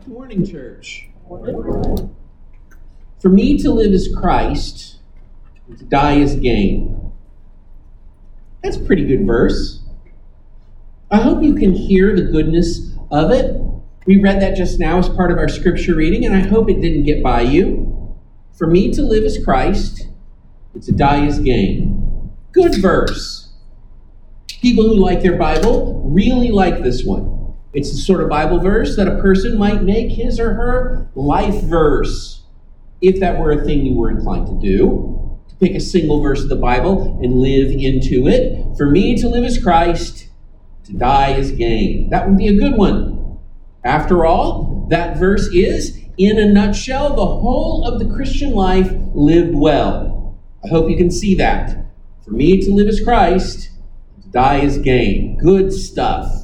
Good morning, church. For me to live is Christ, and to die is gain. That's a pretty good verse. I hope you can hear the goodness of it. We read that just now as part of our scripture reading, and I hope it didn't get by you. For me to live is Christ, and to die is gain. Good verse. People who like their Bible really like this one. It's the sort of Bible verse that a person might make his or her life verse, if that were a thing you were inclined to do, to pick a single verse of the Bible and live into it. For me to live is Christ, to die is gain. That would be a good one. After all, that verse is, in a nutshell, the whole of the Christian life lived well. I hope you can see that. For me to live is Christ, to die is gain. Good stuff.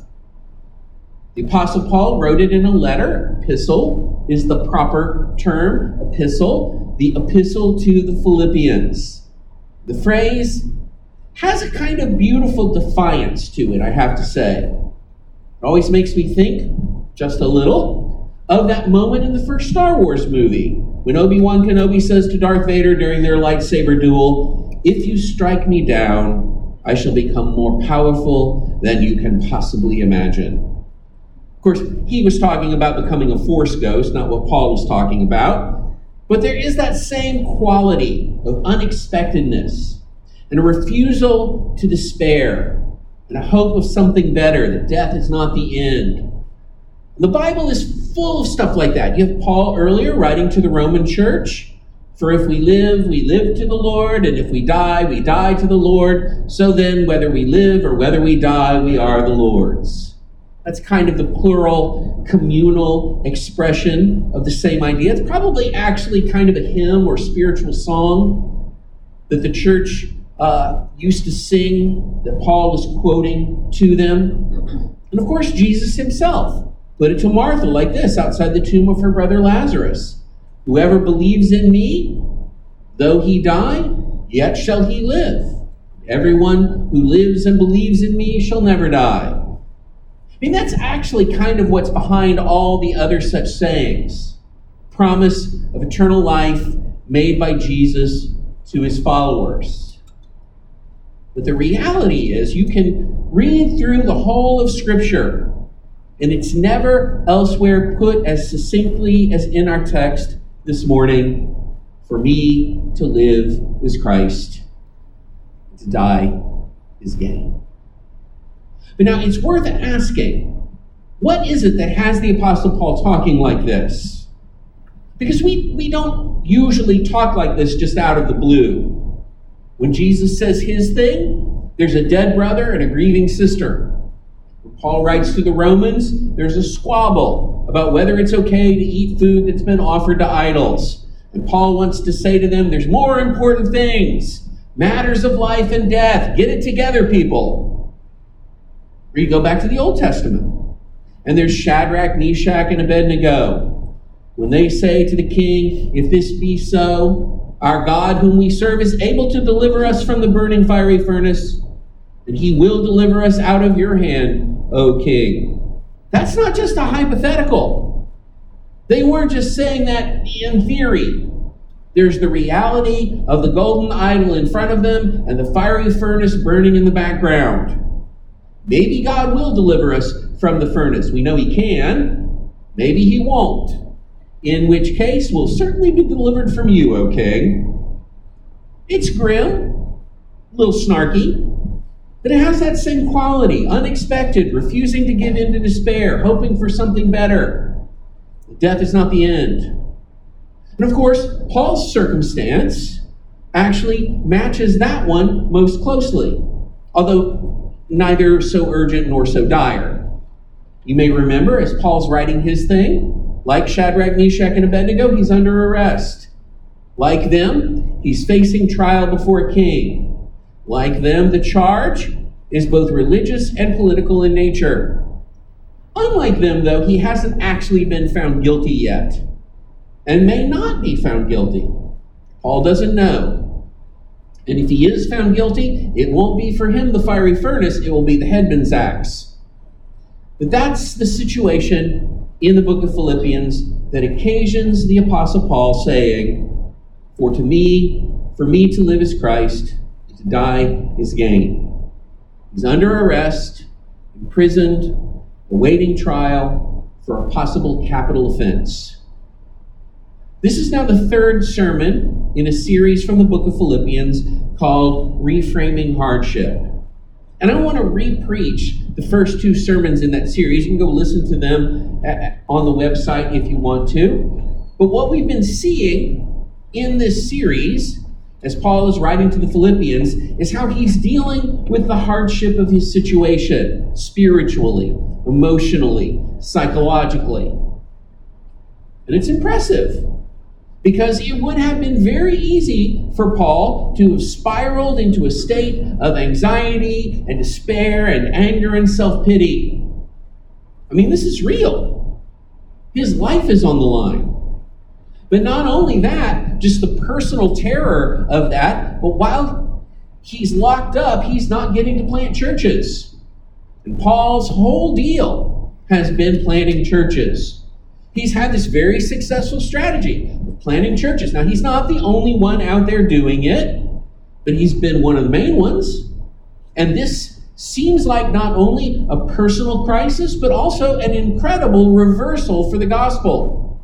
The Apostle Paul wrote it in a letter. Epistle is the proper term. Epistle, the epistle to the Philippians. The phrase has a kind of beautiful defiance to it, I have to say. It always makes me think, just a little, of that moment in the first Star Wars movie, when Obi-Wan Kenobi says to Darth Vader during their lightsaber duel, "If you strike me down, I shall become more powerful than you can possibly imagine." Of course, he was talking about becoming a Force ghost, not what Paul was talking about. But there is that same quality of unexpectedness and a refusal to despair and a hope of something better, that death is not the end. The Bible is full of stuff like that. You have Paul earlier writing to the Roman church, "For if we live to the Lord, and if we die to the Lord. So then, whether we live or whether we die, we are the Lord's." That's kind of the plural, communal expression of the same idea. It's probably actually kind of a hymn or spiritual song that the church used to sing, that Paul was quoting to them. And of course, Jesus himself put it to Martha like this outside the tomb of her brother Lazarus. "Whoever believes in me, though he die, yet shall he live. Everyone who lives and believes in me shall never die." I mean, that's actually kind of what's behind all the other such sayings. Promise of eternal life made by Jesus to his followers. But the reality is, you can read through the whole of Scripture, and it's never elsewhere put as succinctly as in our text this morning. For me to live is Christ, to die is gain. But now it's worth asking, what is it that has the Apostle Paul talking like this? Because we don't usually talk like this just out of the blue. When Jesus says his thing, there's a dead brother and a grieving sister. When Paul writes to the Romans, there's a squabble about whether it's okay to eat food that's been offered to idols. And Paul wants to say to them, there's more important things, matters of life and death. Get it together, people. Or you go back to the Old Testament, and there's Shadrach, Meshach, and Abednego. When they say to the king, "If this be so, our God whom we serve is able to deliver us from the burning fiery furnace, and he will deliver us out of your hand, O king." That's not just a hypothetical. They weren't just saying that in theory. There's the reality of the golden idol in front of them and the fiery furnace burning in the background. Maybe God will deliver us from the furnace. We know he can. Maybe he won't. In which case, we'll certainly be delivered from you, O king. It's grim, a little snarky, but it has that same quality. Unexpected, refusing to give in to despair, hoping for something better. Death is not the end. And of course, Paul's circumstance actually matches that one most closely, although neither so urgent nor so dire. You may remember, as Paul's writing his thing, like Shadrach, Meshach, and Abednego, he's under arrest. Like them, he's facing trial before a king. Like them, the charge is both religious and political in nature. Unlike them, though, he hasn't actually been found guilty yet, and may not be found guilty. Paul doesn't know. And if he is found guilty, it won't be for him the fiery furnace, it will be the headman's axe. But that's the situation in the book of Philippians that occasions the Apostle Paul saying, for me to live is Christ, to die is gain. He's under arrest, imprisoned, awaiting trial for a possible capital offense. This is now the third sermon in a series from the book of Philippians called Reframing Hardship. And I want to re-preach the first two sermons in that series. You can go listen to them on the website if you want to. But what we've been seeing in this series, as Paul is writing to the Philippians, is how he's dealing with the hardship of his situation, spiritually, emotionally, psychologically. And it's impressive, because it would have been very easy for Paul to have spiraled into a state of anxiety and despair and anger and self-pity. I mean, this is real. His life is on the line. But not only that, just the personal terror of that, but while he's locked up, he's not getting to plant churches. And Paul's whole deal has been planting churches. He's had this very successful strategy of planting churches. Now, he's not the only one out there doing it, but he's been one of the main ones. And this seems like not only a personal crisis, but also an incredible reversal for the gospel.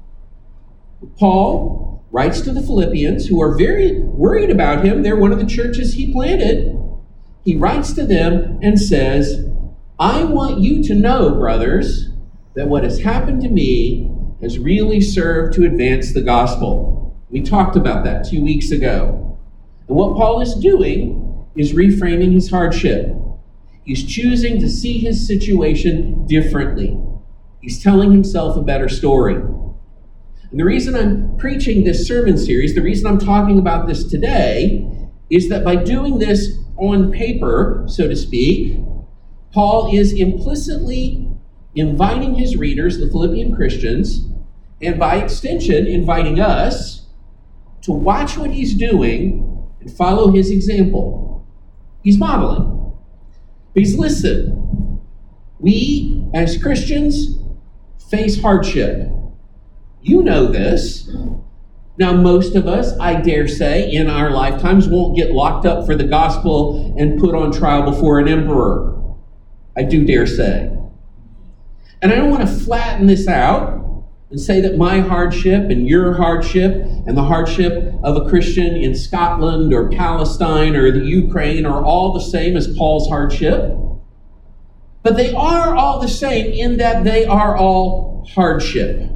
Paul writes to the Philippians, who are very worried about him. They're one of the churches he planted. He writes to them and says, I want you to know, brothers, that what has happened to me has really served to advance the gospel. We talked about that 2 weeks ago. And what Paul is doing is reframing his hardship. He's choosing to see his situation differently. He's telling himself a better story. And the reason I'm preaching this sermon series, the reason I'm talking about this today, is that by doing this on paper, so to speak, Paul is implicitly inviting his readers, the Philippian Christians, and by extension, inviting us to watch what he's doing and follow his example. He's modeling. Because listen, we as Christians face hardship. You know this. Now, most of us, I dare say, in our lifetimes won't get locked up for the gospel and put on trial before an emperor. I do dare say. And I don't want to flatten this out and say that my hardship and your hardship and the hardship of a Christian in Scotland or Palestine or the Ukraine are all the same as Paul's hardship. But they are all the same in that they are all hardship.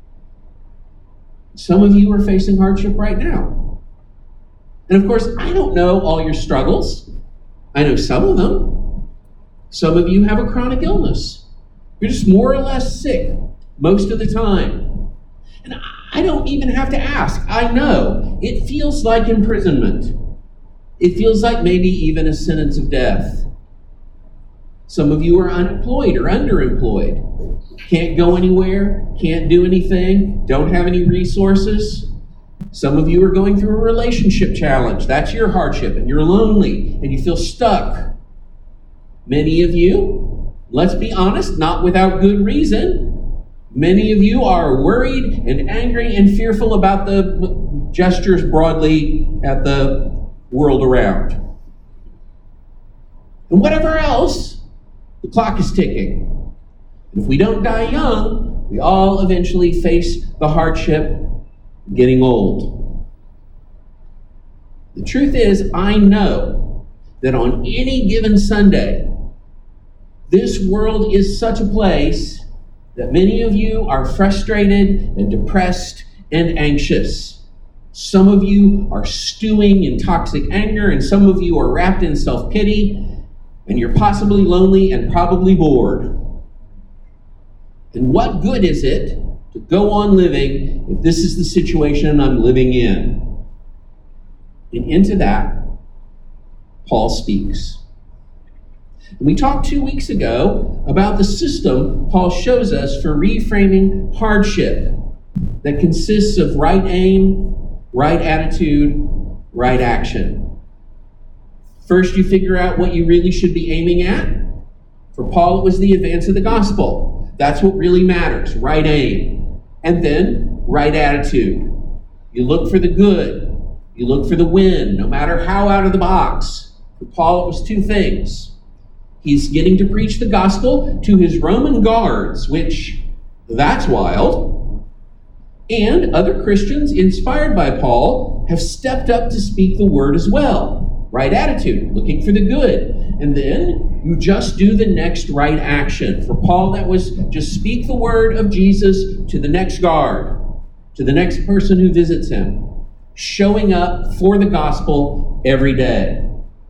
Some of you are facing hardship right now. And of course, I don't know all your struggles. I know some of them. Some of you have a chronic illness. You're just more or less sick most of the time. And I don't even have to ask. I know. It feels like imprisonment. It feels like maybe even a sentence of death. Some of you are unemployed or underemployed. Can't go anywhere, can't do anything, don't have any resources. Some of you are going through a relationship challenge. That's your hardship, and you're lonely, and you feel stuck. Many of you, let's be honest, not without good reason, many of you are worried and angry and fearful about the gestures broadly at the world around. And whatever else, the clock is ticking. And if we don't die young, we all eventually face the hardship of getting old. The truth is, I know that on any given Sunday, this world is such a place that many of you are frustrated and depressed and anxious. Some of you are stewing in toxic anger, and some of you are wrapped in self-pity, and you're possibly lonely and probably bored. And what good is it to go on living if this is the situation I'm living in? And into that, Paul speaks. We talked 2 weeks ago about the system Paul shows us for reframing hardship that consists of right aim, right attitude, right action. First, you figure out what you really should be aiming at. For Paul, it was the advance of the gospel. That's what really matters, right aim. And then right attitude. You look for the good. You look for the win, no matter how out of the box. For Paul, it was two things. He's getting to preach the gospel to his Roman guards, which, that's wild. And other Christians, inspired by Paul, have stepped up to speak the word as well. Right attitude, looking for the good. And then you just do the next right action. For Paul, that was just speak the word of Jesus to the next guard, to the next person who visits him. Showing up for the gospel every day.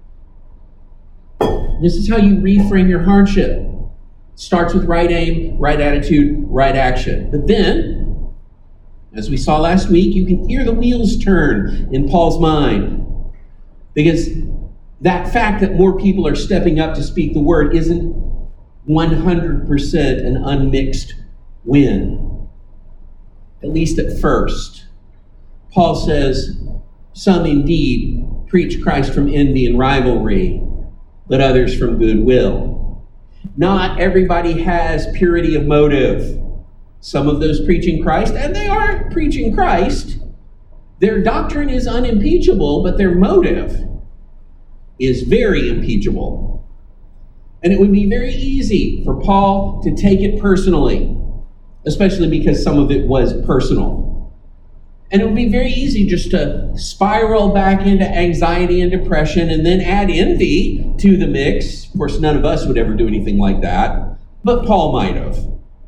This is how you reframe your hardship. It starts with right aim, right attitude, right action. But then, as we saw last week, you can hear the wheels turn in Paul's mind. Because that fact that more people are stepping up to speak the word isn't 100% an unmixed win. At least at first. Paul says, some indeed preach Christ from envy and rivalry, but others from goodwill. Not everybody has purity of motive. Some of those preaching Christ, and they are preaching Christ, their doctrine is unimpeachable, but their motive is very impeachable. And it would be very easy for Paul to take it personally, especially because some of it was personal. And it would be very easy just to spiral back into anxiety and depression and then add envy to the mix. Of course, none of us would ever do anything like that, but Paul might have.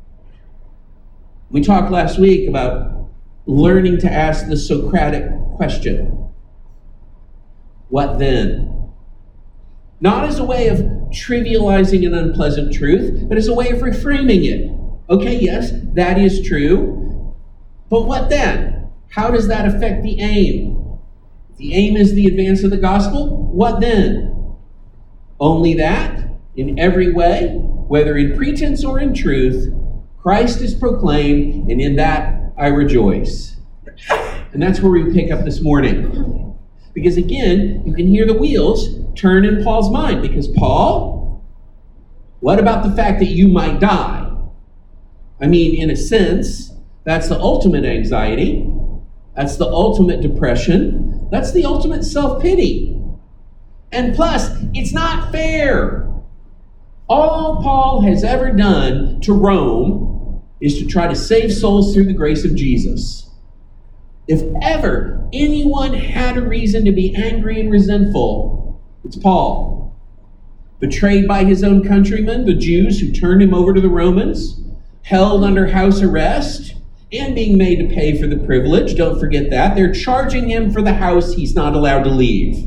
We talked last week about learning to ask the Socratic question. What then? Not as a way of trivializing an unpleasant truth, but as a way of reframing it. Okay, yes, that is true, but what then? How does that affect the aim? If the aim is the advance of the gospel, what then? Only that, in every way, whether in pretense or in truth, Christ is proclaimed, and in that I rejoice. And that's where we pick up this morning. Because again, you can hear the wheels turn in Paul's mind. Because Paul, what about the fact that you might die? I mean, in a sense, that's the ultimate anxiety. That's the ultimate depression. That's the ultimate self-pity. And plus, it's not fair. All Paul has ever done to Rome is to try to save souls through the grace of Jesus. If ever anyone had a reason to be angry and resentful, it's Paul. Betrayed by his own countrymen, the Jews who turned him over to the Romans, held under house arrest, and being made to pay for the privilege. Don't forget that. They're charging him for the house he's not allowed to leave.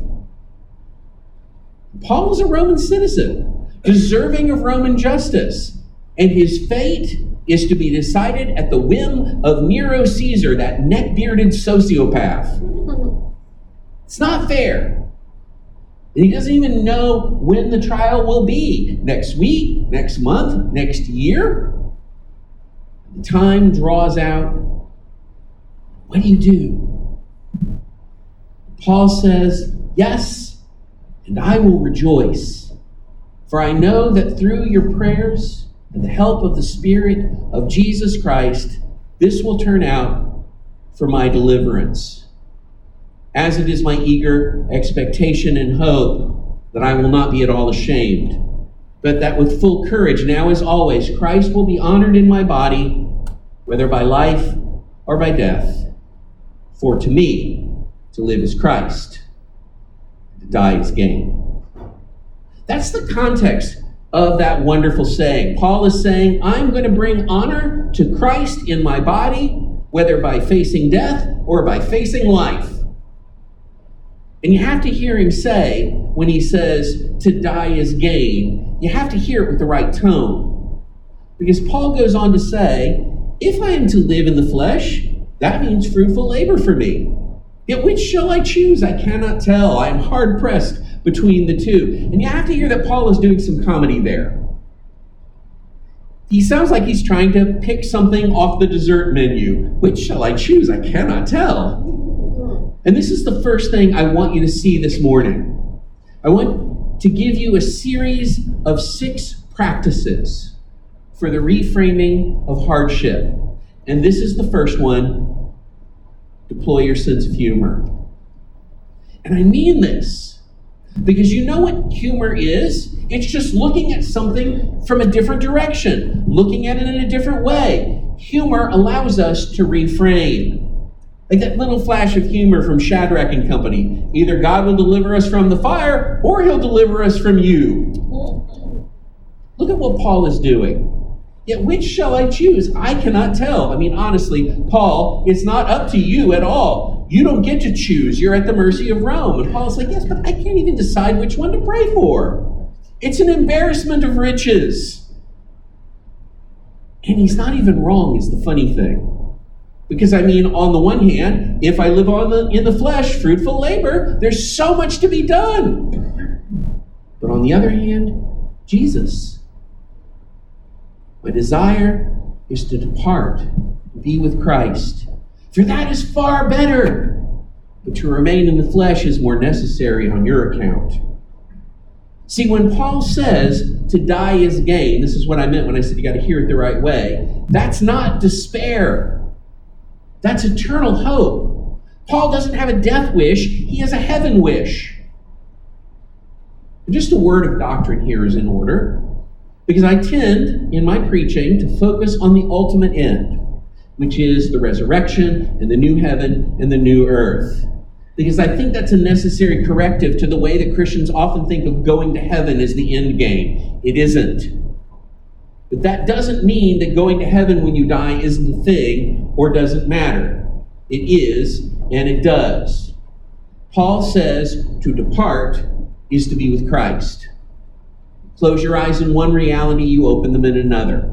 Paul was a Roman citizen, deserving of Roman justice. And his fate is to be decided at the whim of Nero Caesar, that neck-bearded sociopath. It's not fair. And he doesn't even know when the trial will be. Next week, next month, next year. The time draws out. What do you do? Paul says, yes, and I will rejoice. For I know that through your prayers and the help of the Spirit of Jesus Christ, this will turn out for my deliverance. As it is my eager expectation and hope that I will not be at all ashamed, but that with full courage, now as always, Christ will be honored in my body, whether by life or by death. For to me, to live is Christ, to die is gain. That's the context of that wonderful saying. Paul is saying, I'm going to bring honor to Christ in my body, whether by facing death or by facing life. And you have to hear him say, when he says, to die is gain, you have to hear it with the right tone. Because Paul goes on to say, if I am to live in the flesh, that means fruitful labor for me. Yet which shall I choose? I cannot tell. I am hard pressed between the two. And you have to hear that Paul is doing some comedy there. He sounds like he's trying to pick something off the dessert menu. Which shall I choose? I cannot tell. And this is the first thing I want you to see this morning. I want to give you a series of 6 practices for the reframing of hardship. And this is the first one: deploy your sense of humor. And I mean this because you know what humor is? It's just looking at something from a different direction, looking at it in a different way. Humor allows us to reframe. Like that little flash of humor from Shadrach and Company. Either God will deliver us from the fire, or he'll deliver us from you. Look at what Paul is doing. Yet which shall I choose? I cannot tell. I mean, honestly, Paul, it's not up to you at all. You don't get to choose. You're at the mercy of Rome. And Paul's like, yes, but I can't even decide which one to pray for. It's an embarrassment of riches. And he's not even wrong, is the funny thing. Because, I mean, on the one hand, if I live in the flesh, fruitful labor, there's so much to be done. But on the other hand, Jesus. My desire is to depart and be with Christ. For that is far better. But to remain in the flesh is more necessary on your account. See, when Paul says to die is gain, this is what I meant when I said you got to hear it the right way. That's not despair. That's eternal hope. Paul doesn't have a death wish. He has a heaven wish. And just a word of doctrine here is in order, because I tend, in my preaching, to focus on the ultimate end, which is the resurrection and the new heaven and the new earth. Because I think that's a necessary corrective to the way that Christians often think of going to heaven as the end game. It isn't. But that doesn't mean that going to heaven when you die isn't a thing or doesn't matter. It is, and it does. Paul says to depart is to be with Christ. Close your eyes in one reality, you open them in another.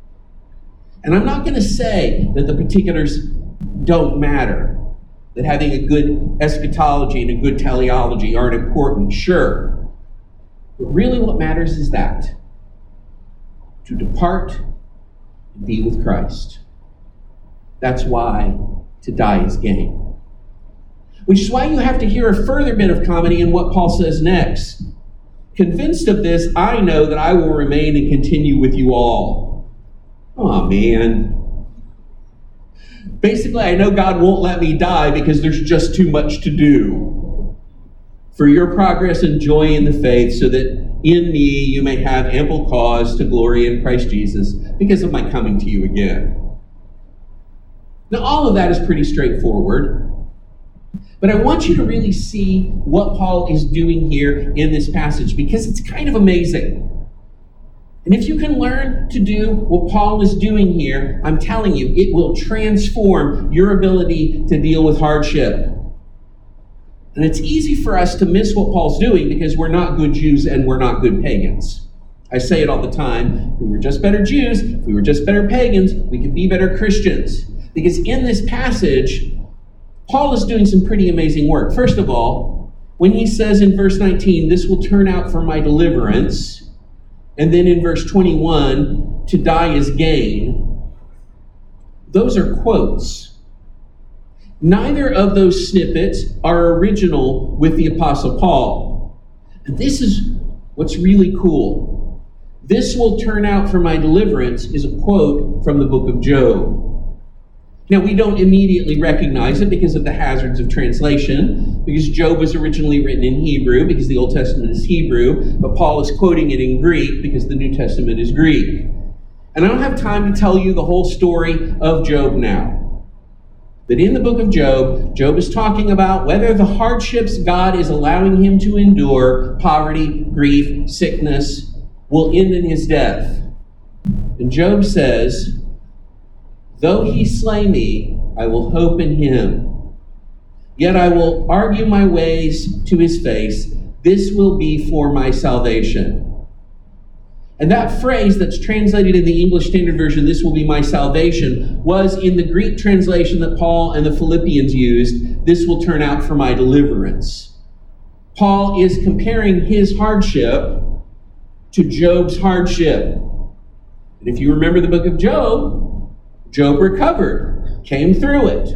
And I'm not going to say that the particulars don't matter, that having a good eschatology and a good teleology aren't important, sure. But really what matters is that. To depart and be with Christ. That's why to die is gain. Which is why you have to hear a further bit of comedy in what Paul says next. Convinced of this, I know that I will remain and continue with you all. Oh man. Basically, I know God won't let me die because there's just too much to do. For your progress and joy in the faith, so that in me you may have ample cause to glory in Christ Jesus because of my coming to you again. Now, all of that is pretty straightforward. But I want you to really see what Paul is doing here in this passage, because it's kind of amazing. And if you can learn to do what Paul is doing here, I'm telling you, it will transform your ability to deal with hardship. And it's easy for us to miss what Paul's doing because we're not good Jews and we're not good pagans. I say it all the time. If we were just better Jews, if we were just better pagans, we could be better Christians. Because in this passage, Paul is doing some pretty amazing work. First of all, when he says in verse 19, this will turn out for my deliverance, and then in verse 21, to die is gain, those are quotes. Neither of those snippets are original with the Apostle Paul. And this is what's really cool. This will turn out for my deliverance is a quote from the book of Job. Now, we don't immediately recognize it because of the hazards of translation, because Job was originally written in Hebrew, because the Old Testament is Hebrew, but Paul is quoting it in Greek because the New Testament is Greek. And I don't have time to tell you the whole story of Job now. But in the book of Job, Job is talking about whether the hardships God is allowing him to endure, poverty, grief, sickness, will end in his death. And Job says, though he slay me, I will hope in him. Yet I will argue my ways to his face. This will be for my salvation. And that phrase that's translated in the English Standard Version, this will be my salvation, was in the Greek translation that Paul and the Philippians used, this will turn out for my deliverance. Paul is comparing his hardship to Job's hardship. And if you remember the book of Job, Job recovered, came through it.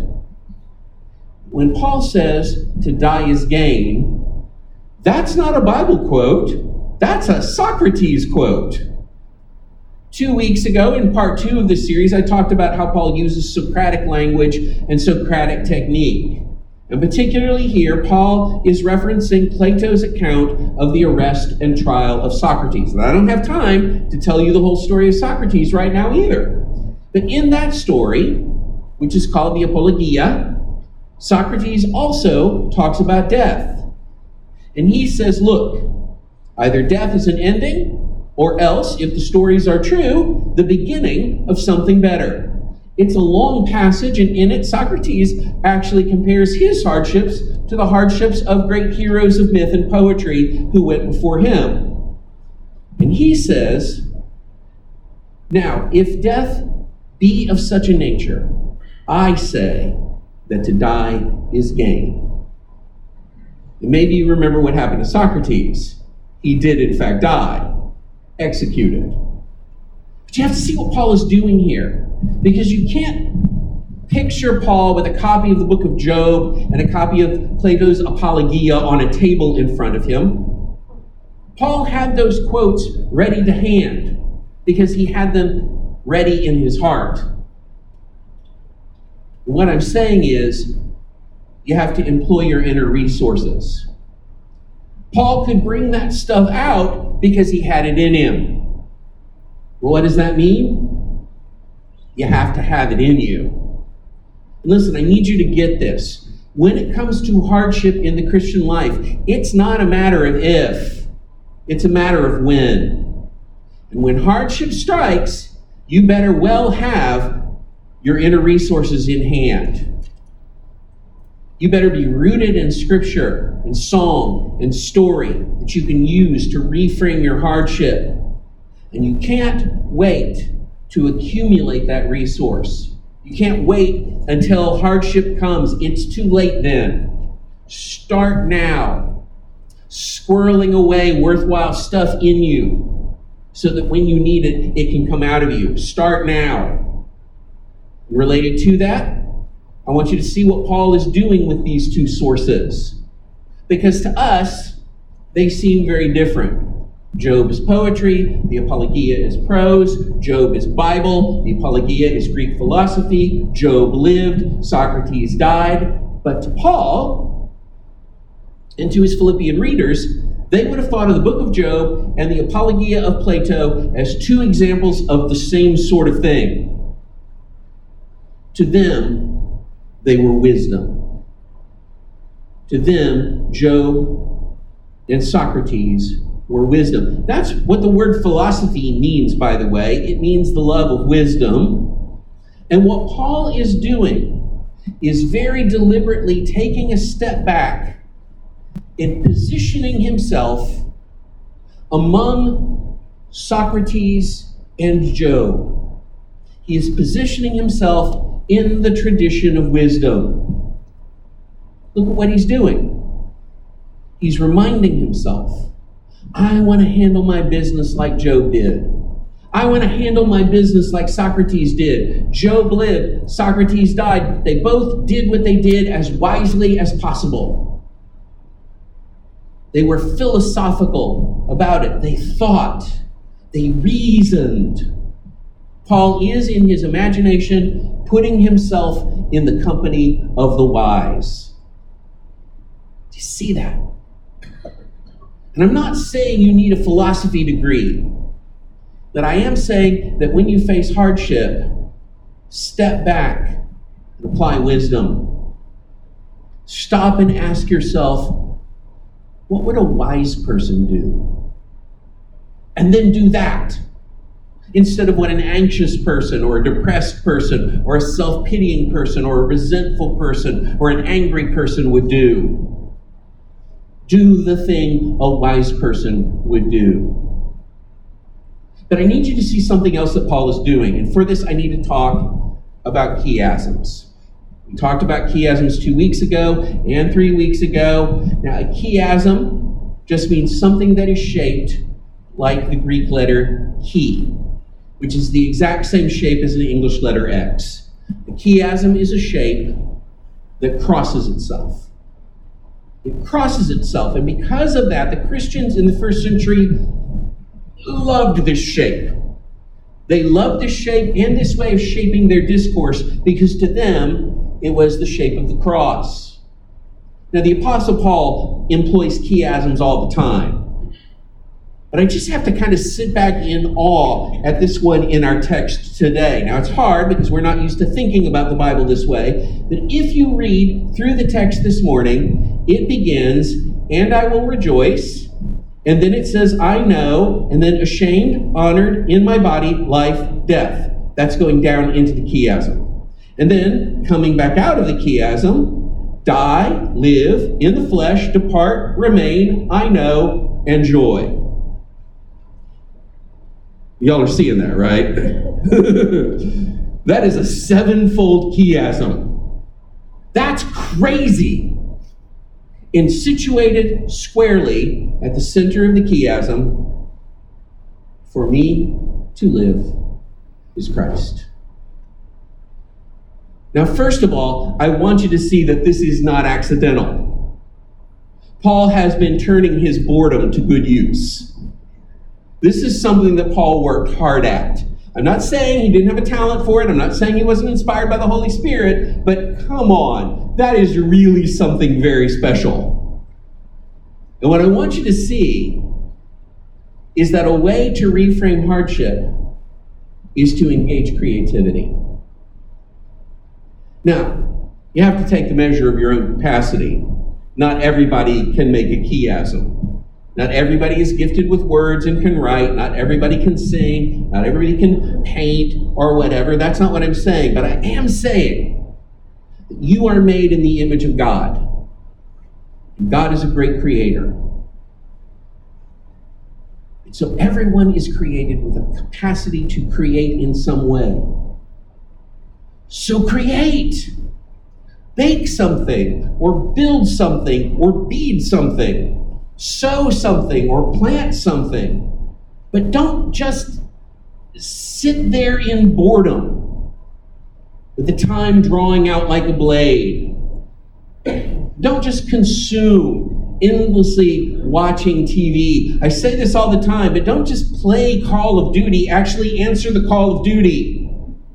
When Paul says to die is gain, that's not a Bible quote. That's a Socrates quote. 2 weeks ago, in part 2 of this series, I talked about how Paul uses Socratic language and Socratic technique. And particularly here, Paul is referencing Plato's account of the arrest and trial of Socrates. And I don't have time to tell you the whole story of Socrates right now either. But in that story, which is called the Apologia, Socrates also talks about death. And he says, look, either death is an ending, or else, if the stories are true, the beginning of something better. It's a long passage, and in it, Socrates actually compares his hardships to the hardships of great heroes of myth and poetry who went before him. And he says, now, if death be of such a nature, I say that to die is gain. And maybe you remember what happened to Socrates. He did, in fact, die. Executed. But you have to see what Paul is doing here, because you can't picture Paul with a copy of the book of Job and a copy of Plato's Apologia on a table in front of him. Paul had those quotes ready to hand because he had them ready in his heart. What I'm saying is, you have to employ your inner resources. Paul could bring that stuff out because he had it in him. Well, what does that mean? You have to have it in you. Listen, I need you to get this. When it comes to hardship in the Christian life, it's not a matter of if, it's a matter of when. And when hardship strikes, you better well have your inner resources in hand. You better be rooted in Scripture and song and story that you can use to reframe your hardship. And you can't wait to accumulate that resource. You can't wait until hardship comes. It's too late then. Start now, squirreling away worthwhile stuff in you so that when you need it, it can come out of you. Start now. Related to that, I want you to see what Paul is doing with these two sources. Because to us, they seem very different. Job is poetry, the Apologia is prose, Job is Bible, the Apologia is Greek philosophy, Job lived, Socrates died. But to Paul, and to his Philippian readers, they would have thought of the book of Job and the Apologia of Plato as two examples of the same sort of thing. To them, they were wisdom. To them, Job and Socrates were wisdom. That's what the word philosophy means, by the way. It means the love of wisdom. And what Paul is doing is very deliberately taking a step back and positioning himself among Socrates and Job. He is positioning himself in the tradition of wisdom. Look at what he's doing. He's reminding himself, I want to handle my business like Job did. I want to handle my business like Socrates did. Job lived, Socrates died. They both did what they did as wisely as possible. They were philosophical about it. They thought. They reasoned. Paul is, in his imagination, putting himself in the company of the wise. Do you see that? And I'm not saying you need a philosophy degree, but I am saying that when you face hardship, step back and apply wisdom. Stop and ask yourself, what would a wise person do? And then do that, instead of what an anxious person or a depressed person or a self-pitying person or a resentful person or an angry person would do. Do the thing a wise person would do. But I need you to see something else that Paul is doing. And for this, I need to talk about chiasms. We talked about chiasms 2 weeks ago and 3 weeks ago. Now, a chiasm just means something that is shaped like the Greek letter chi, which is the exact same shape as the English letter X. A chiasm is a shape that crosses itself. It crosses itself, and because of that, the Christians in the first century loved this shape. They loved this shape and this way of shaping their discourse because to them, it was the shape of the cross. Now, the Apostle Paul employs chiasms all the time. But I just have to kind of sit back in awe at this one in our text today. Now, it's hard because we're not used to thinking about the Bible this way. But if you read through the text this morning, it begins, "And I will rejoice." And then it says, "I know." And then "ashamed, honored, in my body, life, death." That's going down into the chiasm. And then coming back out of the chiasm, "die, live, in the flesh, depart, remain, I know, and joy." Y'all are seeing that, right? That is a sevenfold chiasm. That's crazy. And situated squarely at the center of the chiasm, "for me to live is Christ." Now, first of all, I want you to see that this is not accidental. Paul has been turning his boredom to good use. This is something that Paul worked hard at. I'm not saying he didn't have a talent for it. I'm not saying he wasn't inspired by the Holy Spirit. But come on, that is really something very special. And what I want you to see is that a way to reframe hardship is to engage creativity. Now, you have to take the measure of your own capacity. Not everybody can make a chiasm. Not everybody is gifted with words and can write. Not everybody can sing. Not everybody can paint or whatever. That's not what I'm saying. But I am saying that you are made in the image of God. And God is a great creator. And so everyone is created with a capacity to create in some way. So create. Bake something, or build something, or bead something. Sow something or plant something. But don't just sit there in boredom with the time drawing out like a blade. Don't just consume endlessly watching TV. I say this all the time, but don't just play Call of Duty. Actually answer the call of duty.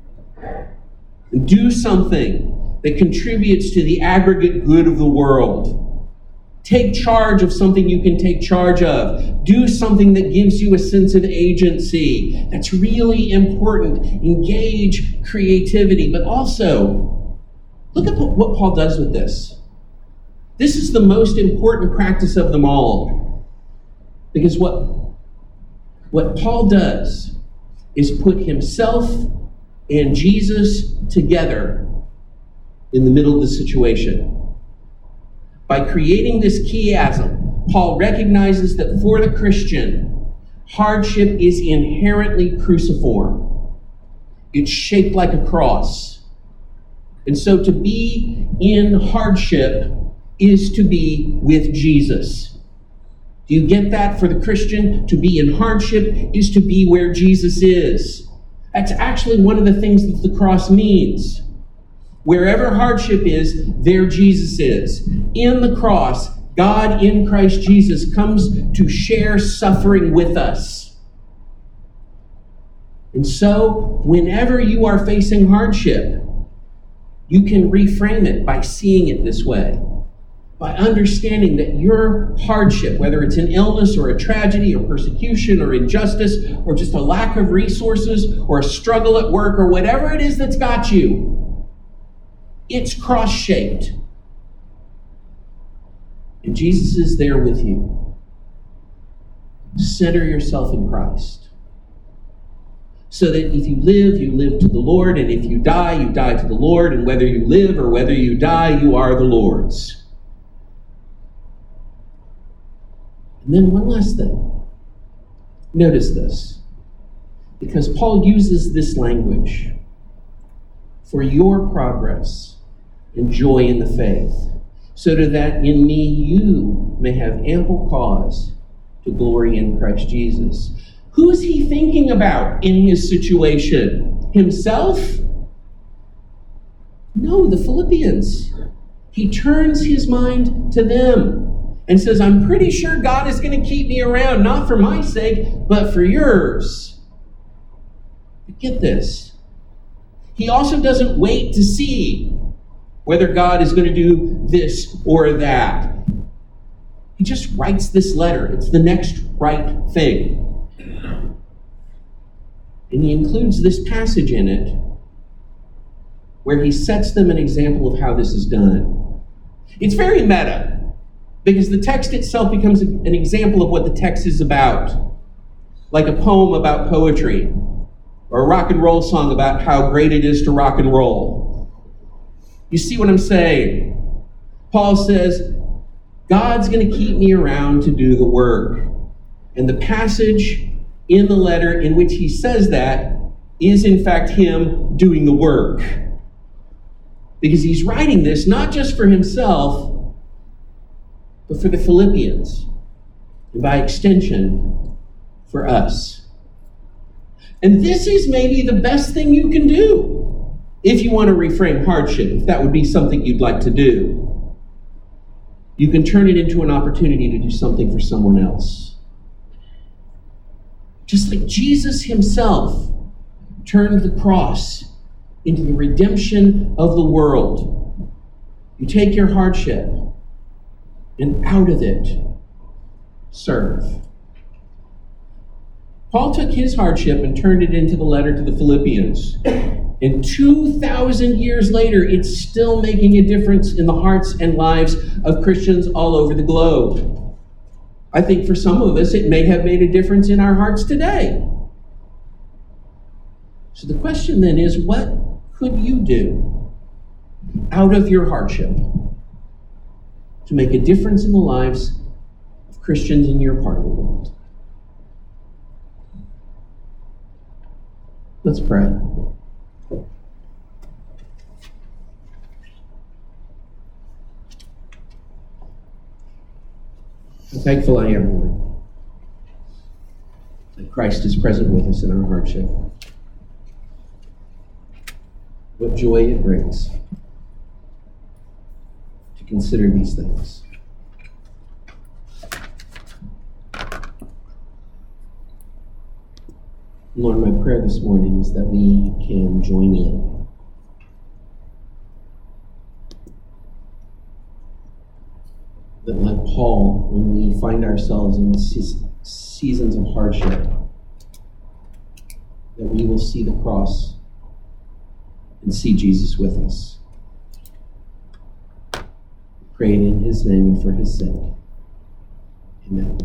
Do something that contributes to the aggregate good of the world. Take charge of something you can take charge of. Do something that gives you a sense of agency. That's really important. Engage creativity. But also, look at what Paul does with this. This is the most important practice of them all. Because what Paul does is put himself and Jesus together in the middle of the situation. By creating this chiasm, Paul recognizes that for the Christian, hardship is inherently cruciform. It's shaped like a cross. And so to be in hardship is to be with Jesus. Do you get that? For the Christian, to be in hardship is to be where Jesus is. That's actually one of the things that the cross means. Wherever hardship is, there Jesus is. In the cross, God in Christ Jesus comes to share suffering with us. And so, whenever you are facing hardship, you can reframe it by seeing it this way. By understanding that your hardship, whether it's an illness or a tragedy or persecution or injustice or just a lack of resources or a struggle at work or whatever it is that's got you, it's cross-shaped. And Jesus is there with you. Center yourself in Christ. So that if you live to the Lord, and if you die to the Lord, and whether you live or whether you die, you are the Lord's. And then one last thing. Notice this. Because Paul uses this language for your progress and joy in the faith, so that in me you may have ample cause to glory in Christ Jesus. Who is he thinking about in his situation? Himself? No, the Philippians. He turns his mind to them and says, I'm pretty sure God is going to keep me around, not for my sake, but for yours. Get this. He also doesn't wait to see whether God is going to do this or that. He just writes this letter. It's the next right thing. And he includes this passage in it where he sets them an example of how this is done. It's very meta, because the text itself becomes an example of what the text is about, like a poem about poetry, or a rock and roll song about how great it is to rock and roll. You see what I'm saying? Paul says, God's going to keep me around to do the work. And the passage in the letter in which he says that is in fact him doing the work. Because he's writing this not just for himself, but for the Philippians, and by extension, for us. And this is maybe the best thing you can do if you want to reframe hardship, if that would be something you'd like to do. You can turn it into an opportunity to do something for someone else. Just like Jesus himself turned the cross into the redemption of the world. You take your hardship and out of it, serve. Paul took his hardship and turned it into the letter to the Philippians. And 2,000 years later, it's still making a difference in the hearts and lives of Christians all over the globe. I think for some of us, it may have made a difference in our hearts today. So the question then is, what could you do out of your hardship to make a difference in the lives of Christians in your part of the world? Let's pray. How thankful I am, Lord, that Christ is present with us in our hardship. What joy it brings to consider these things. Lord, my prayer this morning is that we can join in. That like Paul, when we find ourselves in seasons of hardship, that we will see the cross and see Jesus with us. Praying in his name and for his sake. Amen.